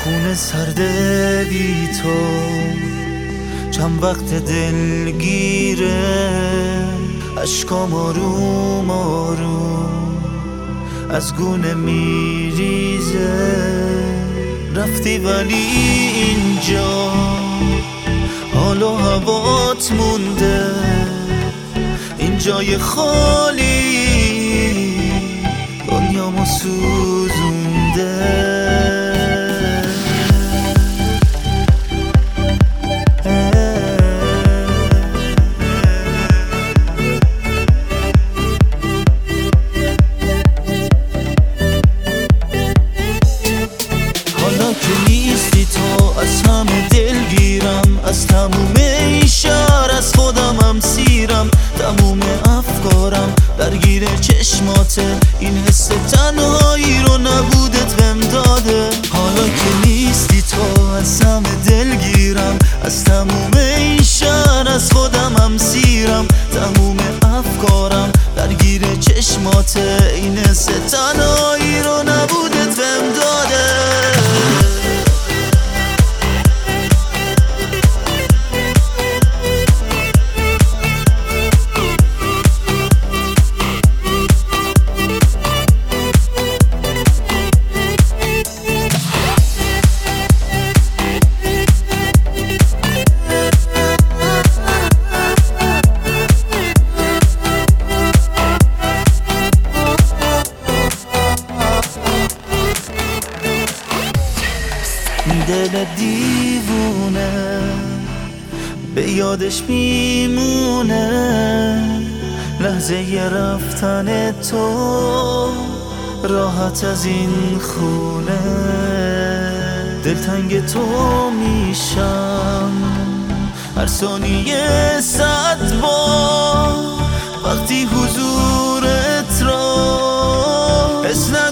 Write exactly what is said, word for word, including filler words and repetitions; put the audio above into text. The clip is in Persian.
خونه سرده بی تو چند وقت دلگیره، اشکام آروم آروم از گونه میریزه. رفتی ولی اینجا حال و هوات مونده، این جای خالی دنیامو سوزونده. از همه دلگیرم، از تموم این شهر از خودمم سیرم. تموم افکارم درگیر چشماته، این حس تنهایی رو نبودت بهم داده. حالا که نیستی تو از همه دلگیرم، از تموم این شهر از خودمم سیرم. تموم افکارم درگیر چشماته، این حس تنهایی رو نبودت بهم داده. دل دیوونه به یادش میمونه، لحظه ی رفتن تو راحت از این خونه. دلتنگ تو میشم هر ثانیه صد بار، وقتی حضورت را حس